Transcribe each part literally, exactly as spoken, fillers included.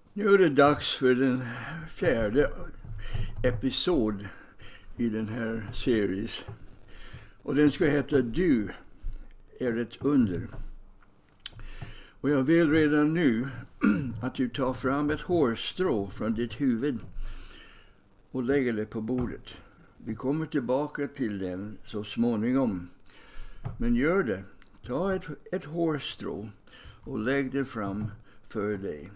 Nu är det dags för den fjärde episod i den här series. Och den ska heta Du är ett under. Och jag vill redan nu att du tar fram ett hårstrå från ditt huvud och lägger det på bordet. Vi kommer tillbaka till den så småningom. Men gör det. Ta ett, ett hårstrå och lägg det fram för dig.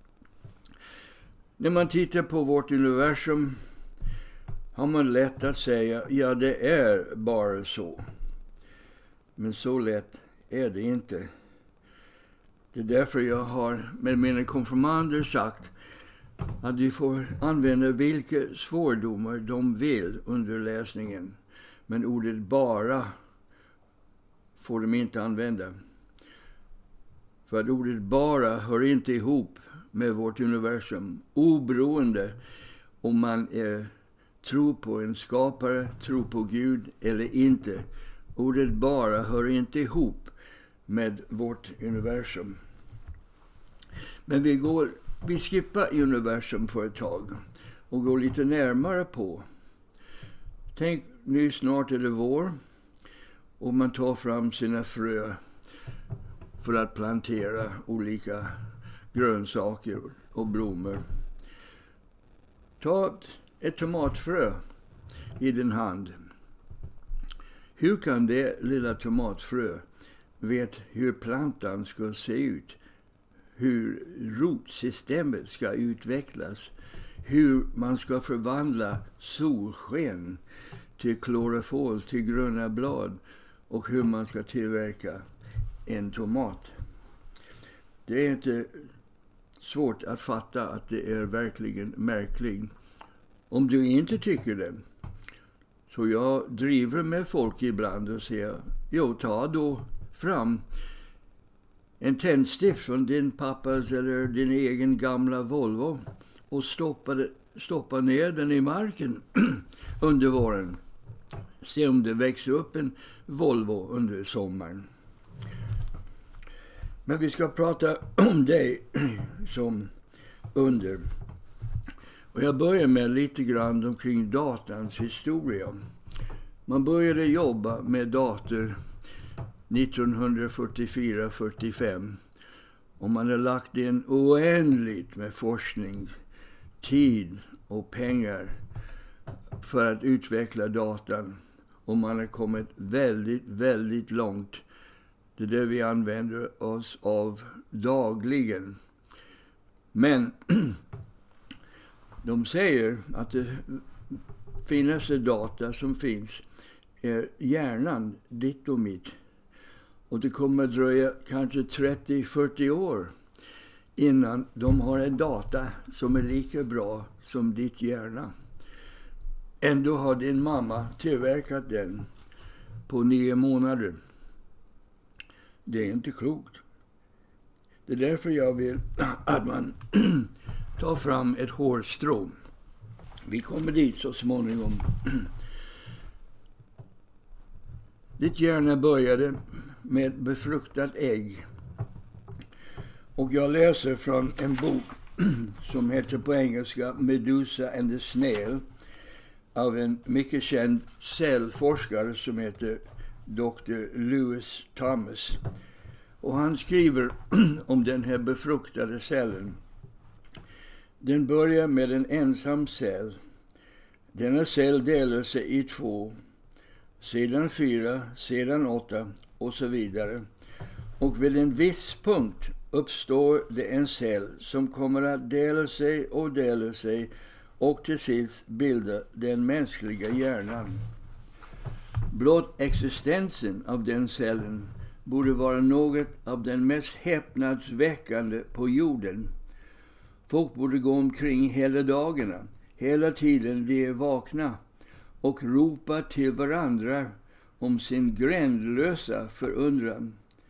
När man tittar på vårt universum har man lätt att säga, ja det är bara så. Men så lätt är det inte. Det är därför jag har med mina konfirmander sagt att de får använda vilka svårdomar de vill under läsningen. Men ordet bara får de inte använda. För att ordet bara hör inte ihop med vårt universum. Oberoende om man är, tror på en skapare, tror på Gud eller inte. Ordet bara hör inte ihop med vårt universum. Men vi, går, vi skippar universum för ett tag och går lite närmare på. Tänk, nu snart är det vår och man tar fram sina frö för att plantera olika grönsaker och blommor. Ta ett tomatfrö i din hand. Hur kan det lilla tomatfrö vet hur plantan ska se ut? Hur rotsystemet ska utvecklas? Hur man ska förvandla solsken till klorofol, till gröna blad och hur man ska tillverka en tomat. Det är inte svårt att fatta att det är verkligen märkligt. Om du inte tycker det, så jag driver med folk ibland och säger, jo ta då fram en tändstift från din pappas eller din egen gamla Volvo och stoppa, stoppa ner den i marken under våren. Se om det växer upp en Volvo under sommaren. Men vi ska prata om dig som under. Och jag börjar med lite grann omkring datans historia. Man började jobba med dator nittonhundrafyrtiofyra fyrtiofem. Och man har lagt in oändligt med forskning, tid och pengar för att utveckla datan. Och man har kommit väldigt, väldigt långt. Det är det vi använder oss av dagligen. Men de säger att det finaste data som finns är hjärnan, ditt och mitt. Och det kommer att dröja kanske trettio till fyrtio år innan de har en data som är lika bra som ditt hjärna. Ändå har din mamma tillverkat den på nio månader. Det är inte klokt. Det är därför jag vill att man tar fram ett hårstrå. Vi kommer dit så småningom. Ditt hjärna började med ett befruktat ägg. Och jag läser från en bok som heter på engelska Medusa and the Snail av en mycket känd cellforskare som heter doktor Lewis Thomas. Och han skriver om den här befruktade cellen. Den börjar med en ensam cell. Denna cell delar sig i två, sedan fyra, sedan åtta och så vidare. Och vid en viss punkt uppstår det en cell som kommer att dela sig och dela sig och till sist bilda den mänskliga hjärnan. Blott existensen av den cellen borde vara något av den mest häpnadsväckande på jorden. Folk borde gå omkring hela dagarna, hela tiden de är vakna och ropa till varandra om sin gränlösa förundran.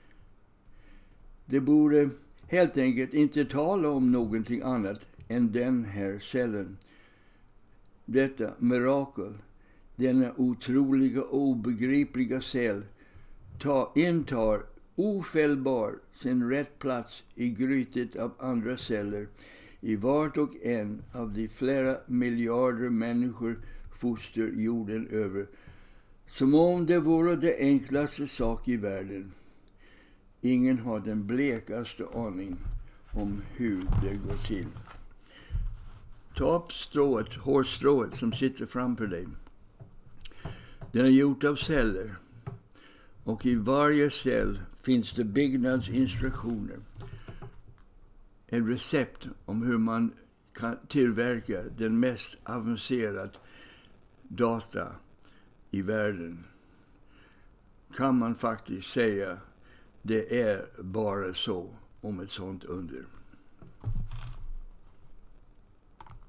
De borde helt enkelt inte tala om någonting annat än den här cellen. Detta mirakel, denna otroliga och obegripliga cell ta, intar ofällbar sin rätt plats i grytet av andra celler i vart och en av de flera miljarder människor foster jorden över, som om det vore det enklaste sak i världen. Ingen har den blekaste aning om hur det går till. Ta upp strået, hårstrået som sitter framför dig. Den är gjort av celler, och i varje cell finns det byggnadsinstruktioner. En recept om hur man kan tillverka den mest avancerade data i världen. Kan man faktiskt säga det är bara så om ett sånt under.